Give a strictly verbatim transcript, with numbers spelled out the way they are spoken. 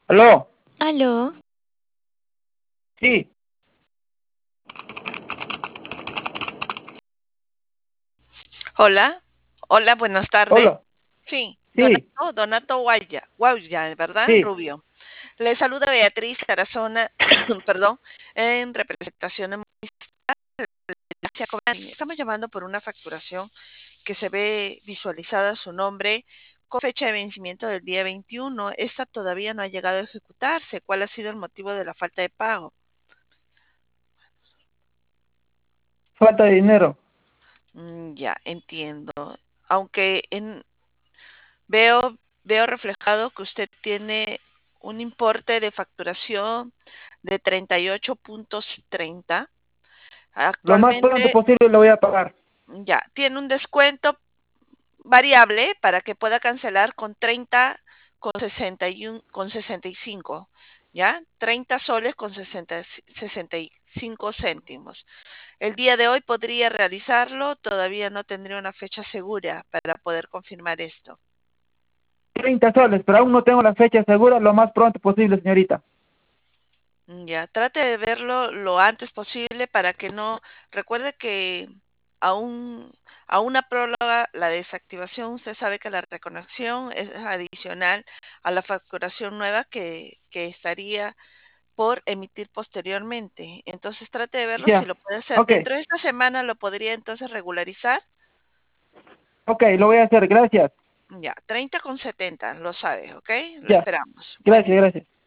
Aló, Aló, sí, Hola, hola, buenas tardes. hola, Sí, sí, Donato, Donato Guaya, Guaya, ¿verdad? sí, Rubio. Le saluda Beatriz Tarazona, perdón, en representación de Gracia Cobani. Estamos llamando por una facturación que se ve visualizada su nombre con fecha de vencimiento del día veintiuno. Esta todavía no ha llegado a ejecutarse. ¿Cuál ha sido el motivo de la falta de pago? falta de dinero. Mm, ya, entiendo. Aunque en, Veo, veo reflejado que usted tiene un importe de facturación de treinta y ocho puntos treinta. Lo más pronto Actualmente posible lo voy a pagar. ya tiene un descuento variable para que pueda cancelar con treinta con sesenta y uno con sesenta y cinco, ¿ya? treinta soles con sesenta sesenta y cinco céntimos. El día de hoy podría realizarlo, todavía no tendría una fecha segura para poder confirmar esto. Treinta soles, pero aún no tengo la fecha segura lo más pronto posible, señorita. Mm, Ya, trate de verlo lo antes posible para que no, recuerde que a un, a una próloga, la desactivación, usted sabe que la reconexión es adicional a la facturación nueva que, que estaría por emitir posteriormente. Entonces trate de verlo si Ya, lo puede hacer. ok, Dentro de esta semana lo podría entonces regularizar. ok, lo voy a hacer, gracias. Ya, treinta con setenta, lo sabe, ¿ok? Lo Ya, esperamos. Buen gracias, día. gracias.